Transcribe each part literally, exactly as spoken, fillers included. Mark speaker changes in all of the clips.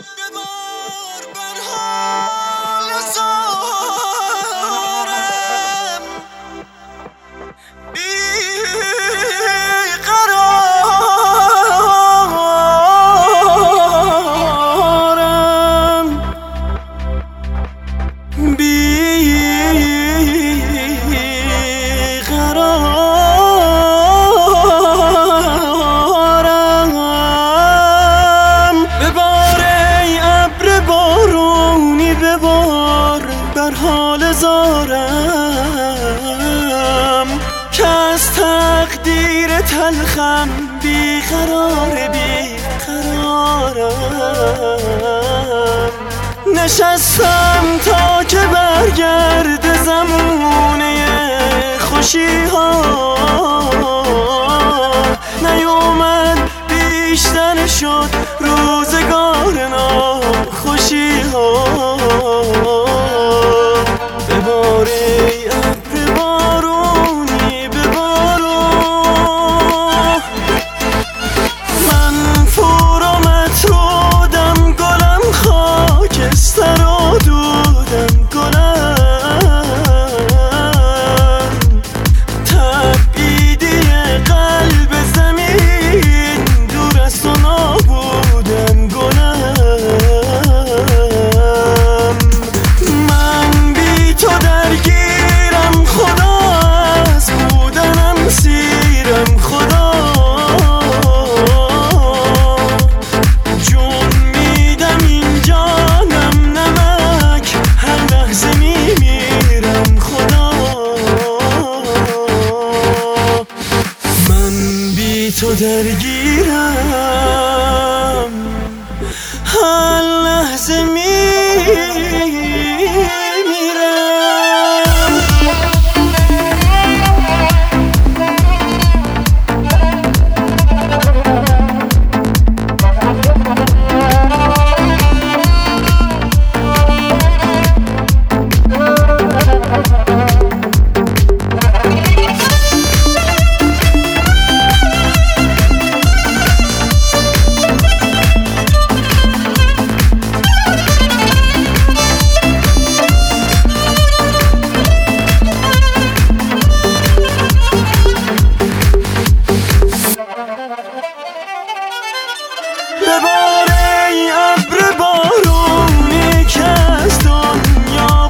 Speaker 1: بر حال زارم که از تقدیر تلخم بیقرار بیقرارم. نشستم تا که برگرد زمونه خوشی ها، نیومد بیشتر شد روزگار ناخوشی ها. بباری ابر بارونی ببارو، من فور و مطرودم، گلم خاکستر و دودم گلم، تبعیدی قلب زمین دور از تو نابودم گلم. من بی تو درگیرم خدا، از بودنم سیرم خدا، جون میدم این جانم نمک، هر لحظه میمیرم خدا. من بی تو درگیرم، هر لحظه میمیرم. بباره ای ابر بارونی که از دنیا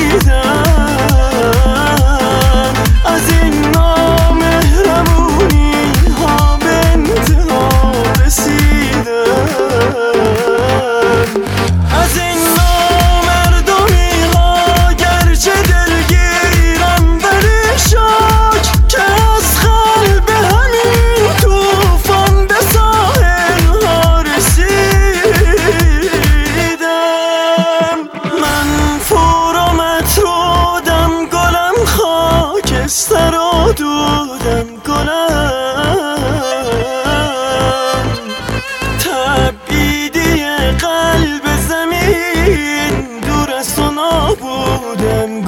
Speaker 1: بریدن، از این نامهربونی ها به انتها رسیدن، از این نامردمی ها گرچه دلگیرم ولی شاک که از قلب همین توفان به ساحل ها رسیدم. من فور و مطرودم، گلم خاکستر و دودم گلم، تبعیدی قلب زمین دور از تو نابودم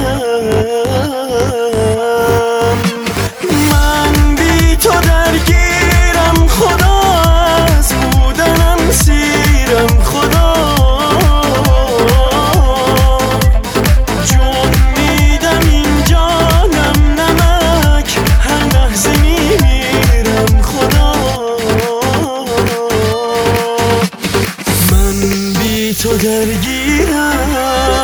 Speaker 1: گلم. من بی تو درگیرم خدا، از بودنم سیرم خدا، جون میدم این جانم نمک، هر لحظه میمیرم خدا. من بی تو درگیرم.